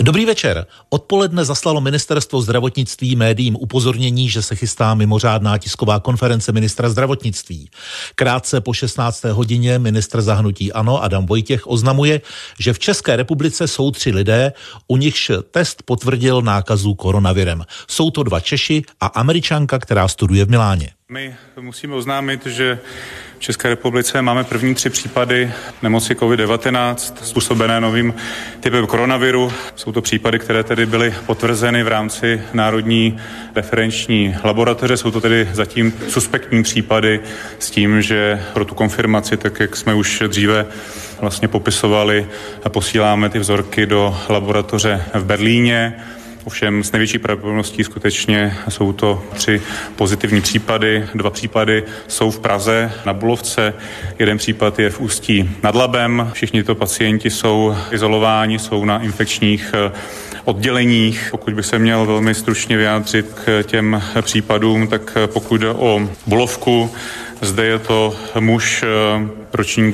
Dobrý večer. Odpoledne zaslalo ministerstvo zdravotnictví médiím upozornění, že se chystá mimořádná tisková konference ministra zdravotnictví. Krátce po 16. hodině ministr za hnutí ANO Adam Vojtěch oznamuje, že v České republice jsou 3 lidé, u nichž test potvrdil nákazu koronavirem. Jsou to 2 Češi a Američanka, která studuje v Miláně. My musíme oznámit, že v České republice máme první 3 případy nemoci COVID-19 způsobené novým typem koronaviru. Jsou to případy, které tedy byly potvrzeny v rámci Národní referenční laboratoře. Jsou to tedy zatím suspektní případy s tím, že pro tu konfirmaci, tak jak jsme už dříve vlastně popisovali, posíláme ty vzorky do laboratoře v Berlíně. Ovšem s největší pravděpodobností skutečně jsou to 3 pozitivní případy. 2 případy jsou v Praze na Bulovce, 1 případ je v Ústí nad Labem. Všichni tyto pacienti jsou izolováni, jsou na infekčních odděleních. Pokud bych se měl velmi stručně vyjádřit k těm případům, tak pokud jde o Bulovku, zde je to muž ročník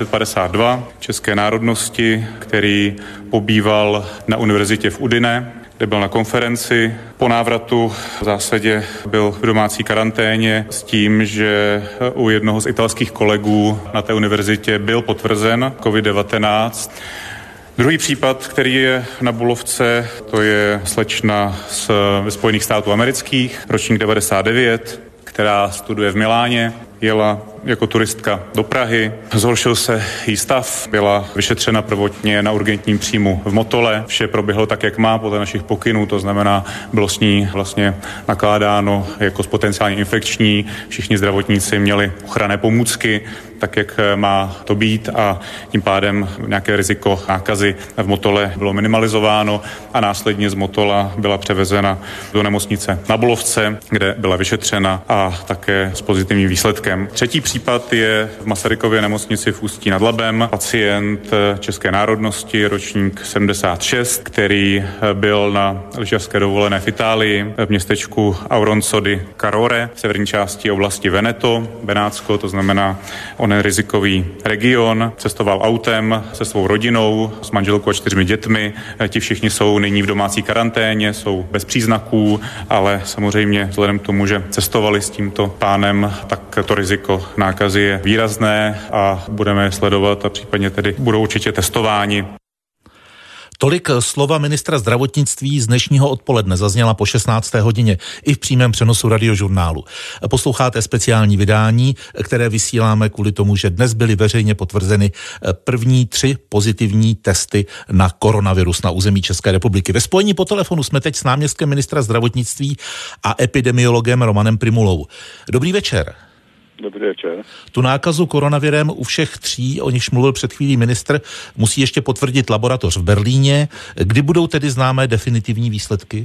1952 české národnosti, který pobýval na univerzitě v Udine, kde byl na konferenci. Po návratu v zásadě byl v domácí karanténě s tím, že u jednoho z italských kolegů na té univerzitě byl potvrzen COVID-19. Druhý případ, který je na Bulovce, to je slečna ze Spojených států amerických, ročník 99, která studuje v Miláně, jela jako turistka do Prahy, zhoršil se jí stav, byla vyšetřena prvotně na urgentním příjmu v Motole. Vše proběhlo tak, jak má podle našich pokynů, to znamená, bylo s ní vlastně nakládáno jako s potenciálně infekční. Všichni zdravotníci měli ochranné pomůcky, tak, jak má to být, a tím pádem nějaké riziko nákazy v Motole bylo minimalizováno a následně z Motola byla převezena do nemocnice na Bulovce, kde byla vyšetřena a také s pozitivním výsledkem. Třetí případ je v Masarykově nemocnici v Ústí nad Labem, pacient české národnosti, ročník 76, který byl na lyžařské dovolené v Itálii v městečku Auronzo di Carore v severní části oblasti Veneto, Benátsko, to znamená onen rizikový region. Cestoval autem se svou rodinou, s manželkou a 4 dětmi. Ti všichni jsou nyní v domácí karanténě, jsou bez příznaků, ale samozřejmě vzhledem k tomu, že cestovali s tímto pánem, tak to riziko nákazy je výrazné a budeme je sledovat a případně tedy budou určitě testováni. Tolik slova ministra zdravotnictví z dnešního odpoledne zazněla po 16. hodině i v přímém přenosu Radiožurnálu. Posloucháte speciální vydání, které vysíláme kvůli tomu, že dnes byly veřejně potvrzeny první 3 pozitivní testy na koronavirus na území České republiky. Ve spojení po telefonu jsme teď s náměstkem ministra zdravotnictví a epidemiologem Romanem Primulou. Dobrý večer. Dobrý večer. Tu nákazu koronavirem u všech 3, o nichž mluvil před chvílí ministr, musí ještě potvrdit laboratoř v Berlíně. Kdy budou tedy známé definitivní výsledky?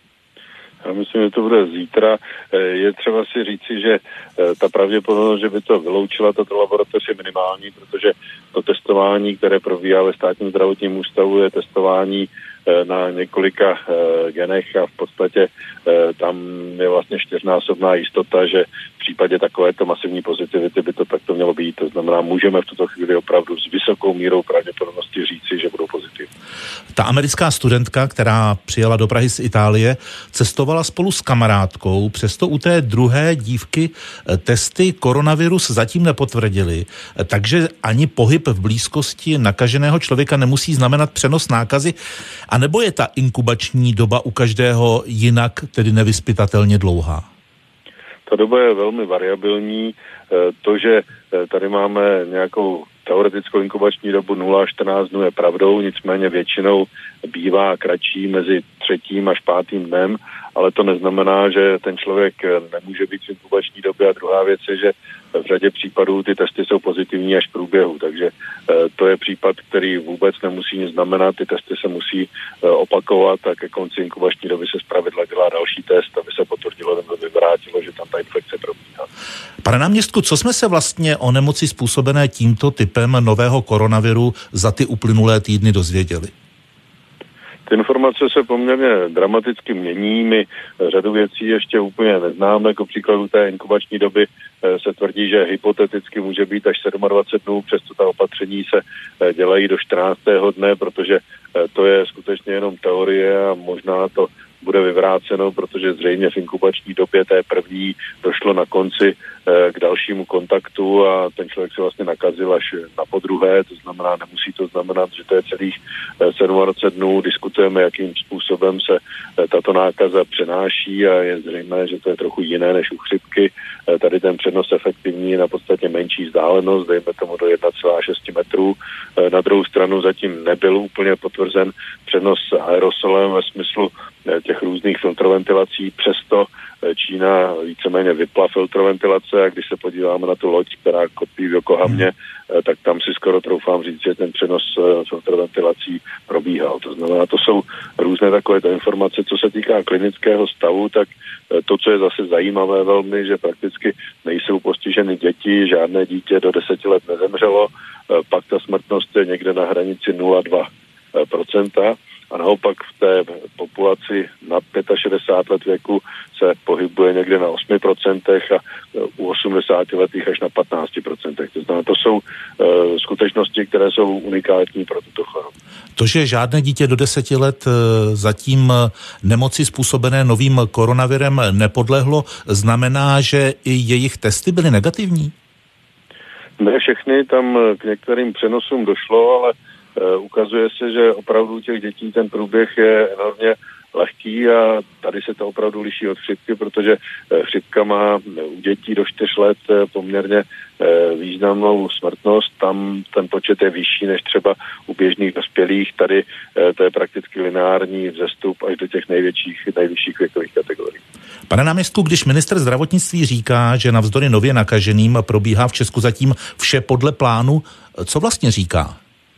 Já myslím, že to bude zítra. Je třeba si říci, že ta pravděpodobnost, že by to vyloučila tato laboratoř, je minimální, protože to testování, které probíhá ve Státním zdravotním ústavu, je testování na několika genech a v podstatě tam je vlastně 4násobná jistota, že v případě takovéto masivní pozitivity by to takto mělo být. To znamená, můžeme v tuto chvíli opravdu s vysokou mírou pravděpodobnosti říci, že budou pozitivní. Ta americká studentka, která přijela do Prahy z Itálie, cestovala spolu s kamarádkou, přesto u té druhé dívky testy koronavirus zatím nepotvrdili, takže ani pohyb v blízkosti nakaženého člověka nemusí znamenat přenos nákazy, anebo je ta inkubační doba u každého jinak, tedy nevyzpytatelně dlouhá? Ta doba je velmi variabilní. To, že tady máme nějakou teoretickou inkubační dobu 0 až 14 dnů je pravdou, nicméně většinou bývá kratší mezi 3. až 5. dnem, ale to neznamená, že ten člověk nemůže být v inkubační době. A druhá věc je, že v řadě případů ty testy jsou pozitivní až v průběhu, takže to je případ, který vůbec nemusí nic znamenat, ty testy se musí opakovat a ke konci inkubační doby se zpravidla dělá další test, aby se potvrdilo nebo vyvrátilo, že tam ta infekce probíhá. Pane náměstku, co jsme se vlastně o nemoci způsobené tímto typem nového koronaviru za ty uplynulé týdny dozvěděli? Ty informace se poměrně dramaticky mění, my řadu věcí ještě úplně neznáme, jako příkladu té inkubační doby se tvrdí, že hypoteticky může být až 27 dnů, přesto ta opatření se dělají do 14. dne, protože to je skutečně jenom teorie a možná to bude vyvráceno, protože zřejmě v inkubační době té první došlo na konci k dalšímu kontaktu a ten člověk se vlastně nakazil až na podruhé, to znamená, nemusí to znamenat, že to je celých 27 dnů. Diskutujeme, jakým způsobem se tato nákaza přenáší a je zřejmé, že to je trochu jiné než u chřipky. Tady ten přenos efektivní je na podstatě menší vzdálenost, dejme tomu do 1,6 metrů. Na druhou stranu zatím nebyl úplně potvrzen přenos aerosolem ve smyslu těch různých filtroventilací, přesto Čína víceméně vypla filtroventilace a když se podíváme na tu loď, která kopí v Yokohamě, tak tam si skoro troufám říct, že ten přenos filtroventilací probíhal. To znamená, to jsou různé takovéto informace. Co se týká klinického stavu, tak to, co je zase zajímavé velmi, že prakticky nejsou postiženy děti, žádné dítě do 10 let nezemřelo, pak ta smrtnost je někde na hranici 0,2%. A naopak v té populaci nad 65 let věku se pohybuje někde na 8% a u 80 letých až na 15%. To znamená, to jsou skutečnosti, které jsou unikátní pro tuto chorobu. To, že žádné dítě do 10 let zatím nemoci způsobené novým koronavirem nepodlehlo, znamená, že i jejich testy byly negativní? Ne všechny, tam k některým přenosům došlo, ale ukazuje se, že opravdu u těch dětí ten průběh je enormně lehký a tady se to opravdu liší od chřipky, protože chřipka má u dětí do 4 let poměrně významnou smrtnost. Tam ten počet je vyšší než třeba u běžných dospělých. Tady to je prakticky lineární vzestup až do těch nejvyšších věkových kategorií. Pane náměstku, když ministr zdravotnictví říká, že navzdory nově nakaženým probíhá v Česku zatím vše podle plánu, co vlastně říká?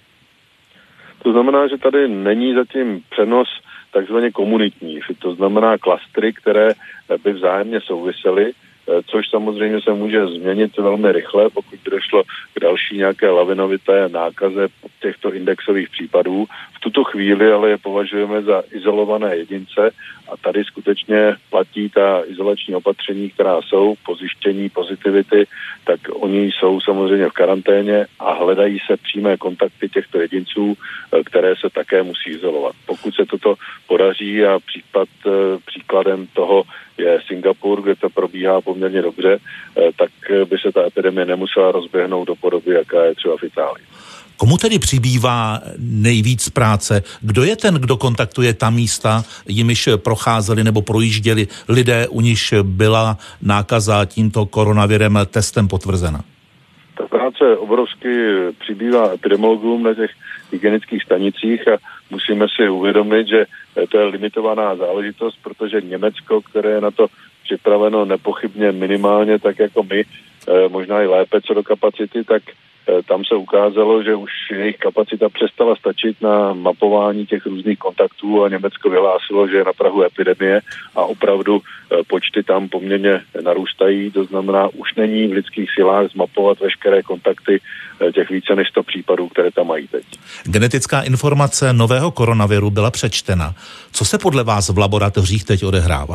To znamená, že tady není zatím přenos takzvaně komunitní, to znamená klastry, které by vzájemně souvisely, což samozřejmě se může změnit velmi rychle, pokud by došlo k další nějaké lavinovité nákaze těchto indexových případů. V tuto chvíli ale je považujeme za izolované jedince a tady skutečně platí ta izolační opatření, která jsou po zjištění pozitivity, tak oni jsou samozřejmě v karanténě a hledají se přímé kontakty těchto jedinců, které se také musí izolovat. Pokud se toto podaří a příkladem toho je Singapur, kde to probíhá poměrně dobře, tak by se ta epidemie nemusela rozběhnout do podoby, jaká je třeba v Itálii. Komu tedy přibývá nejvíc práce? Kdo je ten, kdo kontaktuje ta místa, jimiž procházeli nebo projížděli lidé, u nichž byla nákaza tímto koronavirem testem potvrzena? Ta práce obrovsky přibývá epidemiologům na těch hygienických stanicích a musíme si uvědomit, že to je limitovaná záležitost, protože Německo, které je na to připraveno nepochybně minimálně tak jako my, možná i lépe co do kapacity, tak tam se ukázalo, že už jejich kapacita přestala stačit na mapování těch různých kontaktů a Německo vyhlásilo, že je na prahu epidemie a opravdu počty tam poměrně narůstají. To znamená, už není v lidských silách zmapovat veškeré kontakty těch více než 100 případů, které tam mají teď. Genetická informace nového koronaviru byla přečtena. Co se podle vás v laboratořích teď odehrává?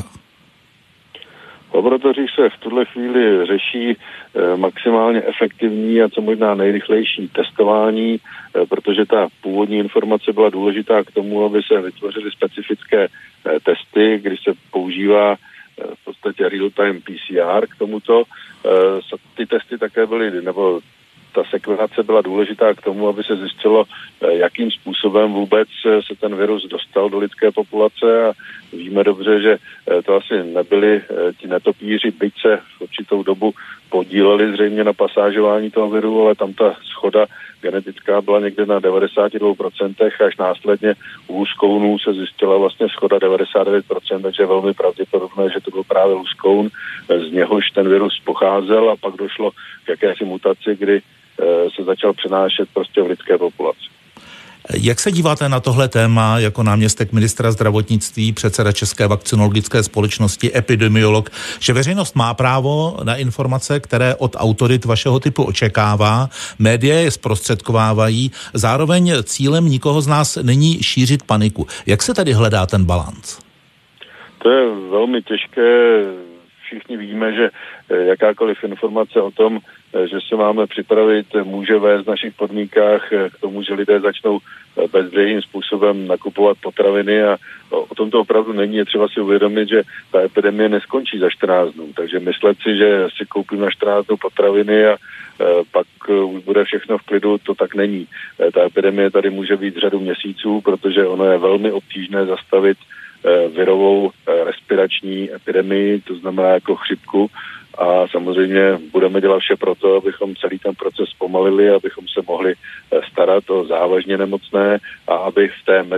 V laboratořích se v tuhle chvíli řeší maximálně efektivní a co možná nejrychlejší testování, protože ta původní informace byla důležitá k tomu, aby se vytvořily specifické testy, kdy se používá v podstatě real-time PCR k tomuto. Ty testy také byly, nebo ta sekvenace byla důležitá k tomu, aby se zjistilo, jakým způsobem vůbec se ten virus dostal do lidské populace a víme dobře, že to asi nebyli ti netopíři, byť se v určitou dobu podíleli zřejmě na pasážování toho viru, ale tam ta shoda genetická byla někde na 92%, až následně u luskounů se zjistila vlastně shoda 99%, takže je velmi pravděpodobné, že to byl právě luskoun, z něhož ten virus pocházel a pak došlo k jakési mutaci, kdy se začal přenášet prostě v lidské populaci. Jak se díváte na tohle téma jako náměstek ministra zdravotnictví, předseda České vakcinologické společnosti, epidemiolog, že veřejnost má právo na informace, které od autorit vašeho typu očekává, média je zprostředkovávají, zároveň cílem nikoho z nás není šířit paniku. Jak se tady hledá ten balanc? To je velmi těžké. Všichni víme, že jakákoliv informace o tom, že se máme připravit, může vést v našich podmínkách k tomu, že lidé začnou bezbřehým způsobem nakupovat potraviny a o tom to opravdu není. Je třeba si uvědomit, že ta epidemie neskončí za 14 dnů. Takže myslet si, že si koupím na 14 dnů potraviny a pak už bude všechno v klidu, to tak není. Ta epidemie tady může být řadu měsíců, protože ono je velmi obtížné zastavit virovou respirační epidemii, to znamená jako chřipku. A samozřejmě budeme dělat vše pro to, abychom celý ten proces zpomalili, abychom se mohli starat o závažně nemocné a aby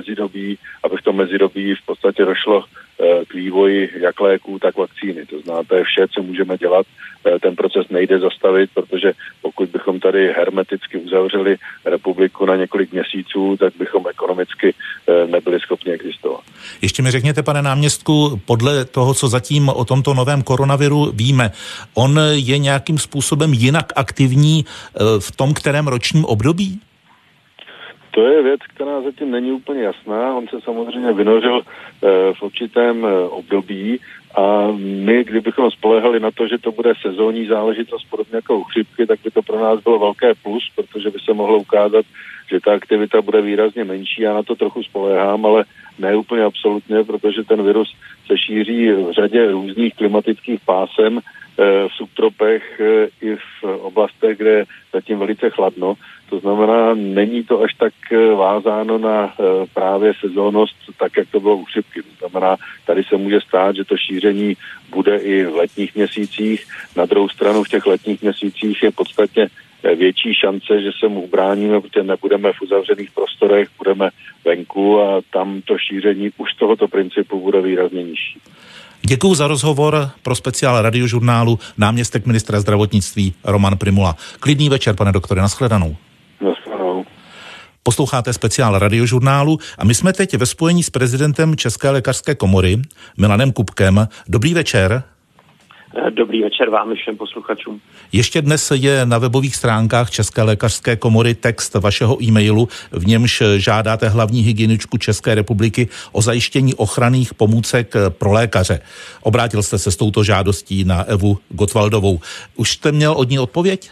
v tom mezidobí v podstatě došlo k vývoji jak léků, tak vakcíny. To znamená, to je vše, co můžeme dělat. Ten proces nejde zastavit, protože pokud bychom tady hermeticky uzavřeli republiku na několik měsíců, tak bychom ekonomicky nebyli schopni existovat. Ještě mi řekněte, pane náměstku, podle toho, co zatím o tomto novém koronaviru víme, on je nějakým způsobem jinak aktivní v tom kterém ročním období? To je věc, která zatím není úplně jasná. On se samozřejmě vynořil v určitém období a my, kdybychom spolehali na to, že to bude sezónní záležitost podobně jako u chřipky, tak by to pro nás bylo velké plus, protože by se mohlo ukázat, že ta aktivita bude výrazně menší. Já na to trochu spoléhám, ale ne úplně absolutně, protože ten virus se šíří v řadě různých klimatických pásem, v subtropech i v oblastech, kde je zatím velice chladno. To znamená, není to až tak vázáno na právě sezónnost, tak jak to bylo u chřipky. To znamená, tady se může stát, že to šíření bude i v letních měsících. Na druhou stranu v těch letních měsících je podstatně větší šance, že se mu ubráníme, protože nebudeme v uzavřených prostorech, budeme venku a tam to šíření už z tohoto principu bude výrazně nižší. Děkuju za rozhovor pro speciál Radiožurnálu náměstek ministra zdravotnictví Roman Prymula. Klidný večer, pane doktore, nashledanou. Nashledanou. Posloucháte speciál Radiožurnálu a my jsme teď ve spojení s prezidentem České lékařské komory Milanem Kubkem. Dobrý večer. Dobrý večer vám i všem posluchačům. Ještě dnes je na webových stránkách České lékařské komory text vašeho e-mailu, v němž žádáte hlavní hygieničku České republiky o zajištění ochranných pomůcek pro lékaře. Obrátil jste se s touto žádostí na Evu Gottwaldovou. Už jste měl od ní odpověď?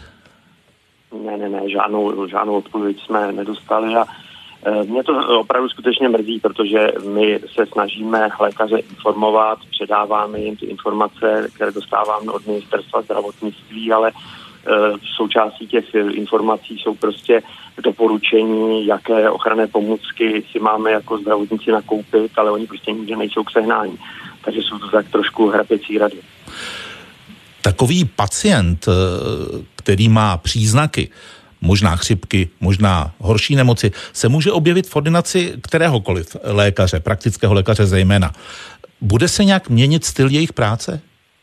Ne, žádnou odpověď jsme nedostali a mě to opravdu skutečně mrzí, protože my se snažíme lékaře informovat, předáváme jim ty informace, které dostáváme od ministerstva zdravotnictví, ale v součástí těch informací jsou prostě doporučení, jaké ochranné pomůcky si máme jako zdravotníci nakoupit, ale oni prostě nikdy nejsou k sehnání. Takže jsou to tak trošku hraběcí rady. Takový pacient, který má příznaky, možná chřipky, možná horší nemoci, se může objevit v ordinaci kteréhokoliv lékaře, praktického lékaře zejména. Bude se nějak měnit styl jejich práce?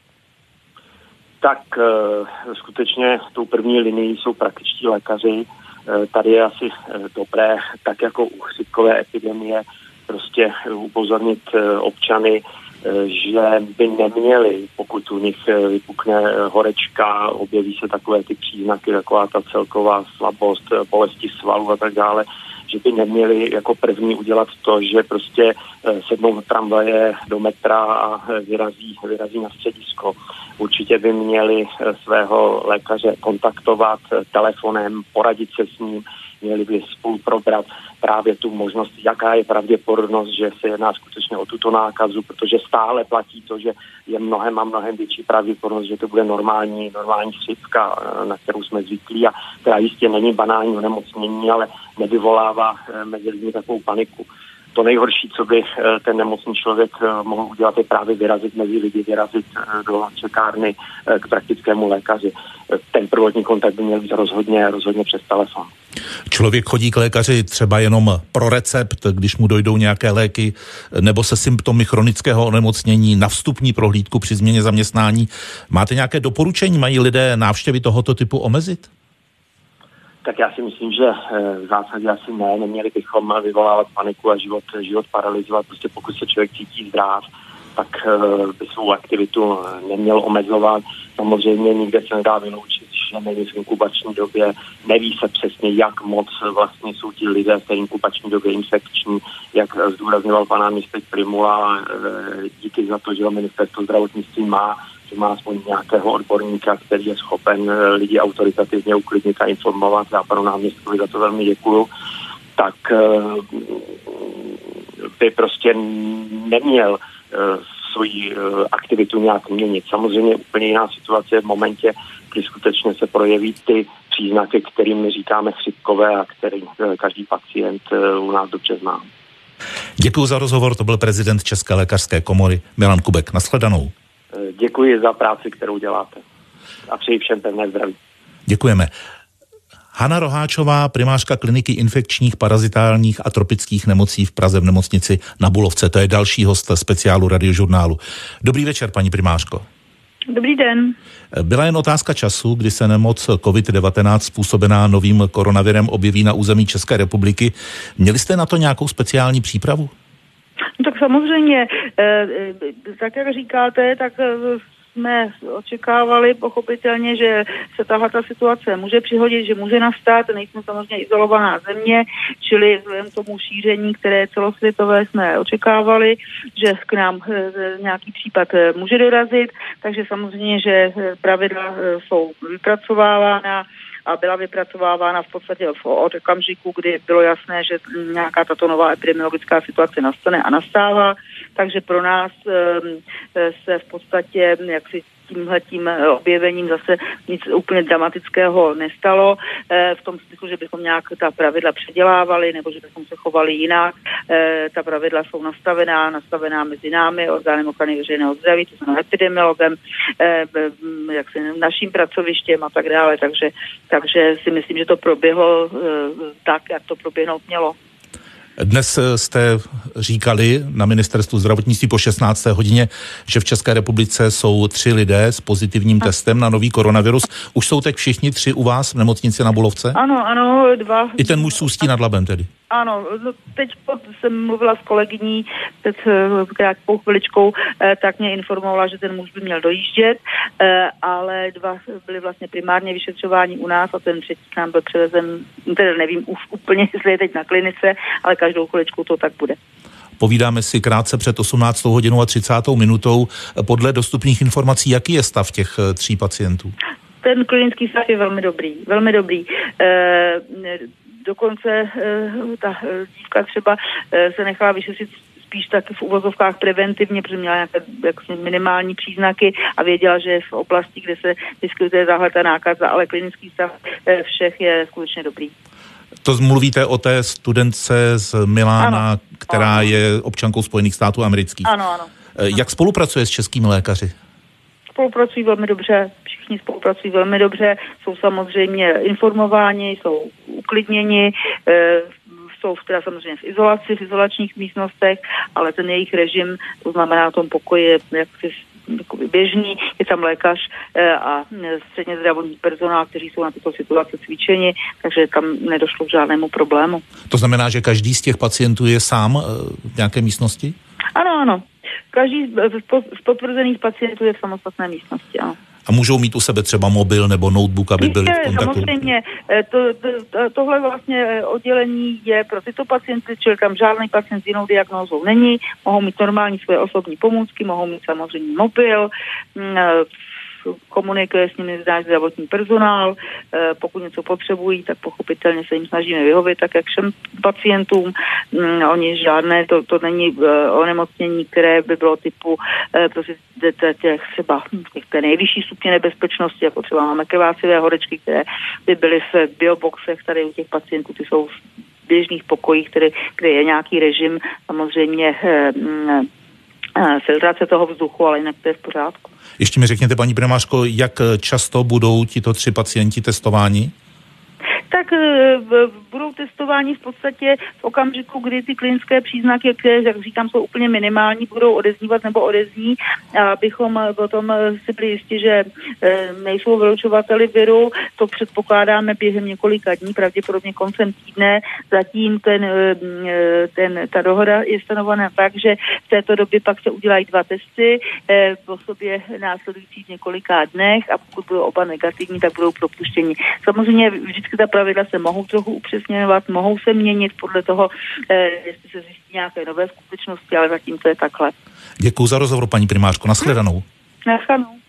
Tak skutečně tou první linií jsou praktičtí lékaři. Tady je asi dobré, tak jako u chřipkové epidemie, prostě upozornit občany, že by neměli, pokud u nich vypukne horečka, objeví se takové ty příznaky, taková ta celková slabost, bolesti svalů a tak dále, že by neměli jako první udělat to, že prostě sednou do tramvaje, do metra a vyrazí na středisko. Určitě by měli svého lékaře kontaktovat telefonem, poradit se s ním, měli by spolu probrat právě tu možnost, jaká je pravděpodobnost, že se jedná skutečně o tuto nákazu, protože stále platí to, že je mnohem větší pravděpodobnost, že to bude normální chřipka, na kterou jsme zvyklí a která jistě není banální onemocnění, ale nevyvolává mezi lidmi takovou paniku. To nejhorší, co by ten nemocný člověk mohl udělat, je právě vyrazit mezi lidi, vyrazit do čekárny k praktickému lékaři. Ten prvotní kontakt by měl být rozhodně přes telefon. Člověk chodí k lékaři třeba jenom pro recept, když mu dojdou nějaké léky, nebo se symptomy chronického onemocnění na vstupní prohlídku při změně zaměstnání. Máte nějaké doporučení? Mají lidé návštěvy tohoto typu omezit? Tak já si myslím, že v zásadě asi neměli bychom vyvolávat paniku a život paralyzovat. Prostě pokud se člověk cítí zdrav, tak by svou aktivitu neměl omezovat. Samozřejmě nikde se nedá vyloučit, že není v inkubační době, neví se přesně, jak moc vlastně jsou ti lidé v té inkubační době infekční, jak zdůrazňoval pan náměstek Prymula, díky za to, že ministerstvo zdravotnictví má aspoň nějakého odborníka, který je schopen lidi autoritativně uklidnit a informovat. Já panu náměstkovi za to velmi děkuju. Tak by prostě neměl svoji aktivitu nějak měnit. Samozřejmě úplně jiná situace v momentě, kdy skutečně se projeví ty příznaky, kterým my říkáme chřipkové a který každý pacient u nás dobře zná. Děkuji za rozhovor, to byl prezident České lékařské komory Milan Kubek. Nashledanou. Děkuji za práci, kterou děláte. A přeji všem pevné zdraví. Děkujeme. Hana Roháčová, primářka kliniky infekčních, parazitálních a tropických nemocí v Praze v nemocnici Na Bulovce. To je další host speciálu Radiožurnálu. Dobrý večer, paní primářko. Dobrý den. Byla jen otázka času, kdy se nemoc COVID-19 způsobená novým koronavirem objeví na území České republiky. Měli jste na to nějakou speciální přípravu? No tak samozřejmě, tak jak říkáte, tak jsme očekávali pochopitelně, že se tahle situace může přihodit, že může nastat, nejsme samozřejmě izolovaná země, čili vzhledem k tomu šíření, které celosvětové jsme očekávali, že k nám nějaký případ může dorazit, takže samozřejmě, že pravidla jsou vypracovávána a byla vypracovávána v podstatě od okamžiku, kdy bylo jasné, že nějaká tato nová epidemiologická situace nastane a nastává. Takže pro nás se v podstatě jaksi tímhletím objevením zase nic úplně dramatického nestalo, v tom smyslu, že bychom nějak ta pravidla předělávali nebo že bychom se chovali jinak. Ta pravidla jsou nastavená mezi námi, orgánem ochrany veřejného zdraví, to znamená epidemiologem, naším pracovištěm a tak dále, takže si myslím, že to proběhlo tak, jak to proběhnout mělo. Dnes jste říkali na ministerstvu zdravotnictví po 16. hodině, že v České republice jsou 3 lidé s pozitivním testem na nový koronavirus. Už jsou teď všichni 3 u vás v nemocnici Na Bulovce? Ano, 2. I ten muž z Ústí nad Labem tedy? Ano, teď jsem mluvila s kolegyní před krátkou chviličkou, tak mě informovala, že ten muž by měl dojíždět, ale 2 byli vlastně primárně vyšetřováni u nás a ten 3. nám byl převezen, teda nevím už úplně, jestli je teď na klinice, ale každou chviličku to tak bude. Povídáme si krátce před 18. hodinou a 30. minutou. Podle dostupných informací, jaký je stav těch 3 pacientů? Ten klinický stav je velmi dobrý. Dokonce ta dívka třeba se nechala vyšetřit spíš tak v uvozovkách preventivně, protože měla nějaké minimální příznaky a věděla, že je v oblasti, kde se vyskytuje tahleta nákaza, ale klinický stav všech je skutečně dobrý. To mluvíte o té studentce z Milána, ano, která je občankou Spojených států amerických. Ano. Jak spolupracuje s českými lékaři? Spolupracují velmi dobře, všichni spolupracují velmi dobře, jsou samozřejmě informováni, jsou uklidněni, jsou teda samozřejmě v izolačních místnostech, ale ten jejich režim, to znamená, v tom pokoji je jakoby běžný, je tam lékař a středně zdravotní personál, kteří jsou na tyto situace cvičeni, takže tam nedošlo k žádnému problému. To znamená, že každý z těch pacientů je sám v nějaké místnosti? Ano. Každý z potvrzených pacientů je v samostatné místnosti, ano. A můžou mít u sebe třeba mobil nebo notebook, aby byli v kontaktu? Samozřejmě. Tohle vlastně oddělení je pro tyto pacienty, čili tam žádný pacient s jinou diagnózou není. Mohou mít normální svoje osobní pomůcky, mohou mít samozřejmě mobil, komunikuje s nimi náš zdravotní personál, pokud něco potřebují, tak pochopitelně se jim snažíme vyhovět, tak jak všem pacientům. Oni žádné, to není onemocnění, které by bylo typu prostě třeba té nejvyšší stupně nebezpečnosti, jako třeba máme krvácivé horečky, které by byly v bioboxech tady u těch pacientů, ty jsou v běžných pokojích, kde je nějaký režim, samozřejmě filtrace toho vzduchu, ale jinak to je v pořádku. Ještě mi řekněte, paní primářko, jak často budou tito 3 pacienti testováni? Tak budou testováni v podstatě v okamžiku, kdy ty klinické příznaky, které, jak říkám, jsou úplně minimální, budou odeznívat nebo odezní, abychom potom si byli jistí, že nejsou vylučovateli viru. To předpokládáme během několika dní, pravděpodobně koncem týdne. Zatím ta dohoda je stanovena tak, že v této době pak se udělají 2 testy po sobě následujících několika dnech a pokud budou oba negativní, tak budou propuštěni. Samozřejmě vždycky ta pravidla se mohou trochu upřesňovat, mohou se měnit podle toho, jestli se zjistí nějaké nové skutečnosti, ale zatím to je takhle. Děkuji za rozhovor, paní primářko. Nashledanou. Nashledanou.